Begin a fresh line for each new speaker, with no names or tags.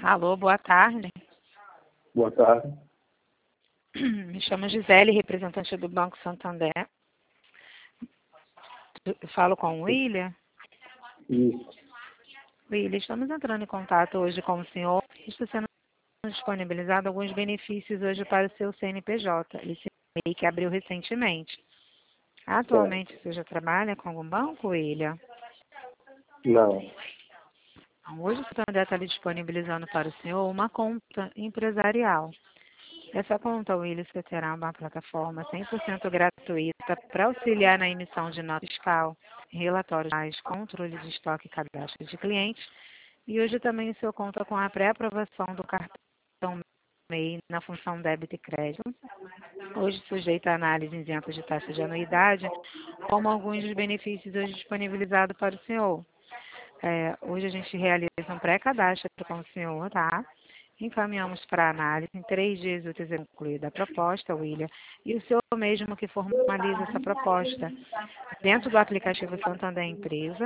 Alô, boa tarde.
Boa tarde.
Me chamo Gisele, representante do Banco Santander. Eu falo com o William.
Isso.
William, estamos entrando em contato hoje com o senhor. Está sendo disponibilizado alguns benefícios hoje para o seu CNPJ, esse MEI que abriu recentemente. Atualmente, você já trabalha com algum banco, William?
Não.
Então, hoje o Santander está lhe disponibilizando para o senhor uma conta empresarial. Essa conta, William, você terá uma plataforma 100% gratuita para auxiliar na emissão de nota fiscal, relatórios, controle de estoque e cadastro de clientes. E hoje também o senhor conta com a pré-aprovação do cartão MEI na função débito e crédito. Hoje sujeito a análise isenta de taxa de anuidade, como alguns dos benefícios hoje disponibilizados para o senhor. Hoje a gente realiza um pré-cadastro com o senhor, tá? Encaminhamos para análise em 3 dias úteis é concluída a proposta, William, e o senhor mesmo que formaliza essa proposta dentro do aplicativo Santander Empresa.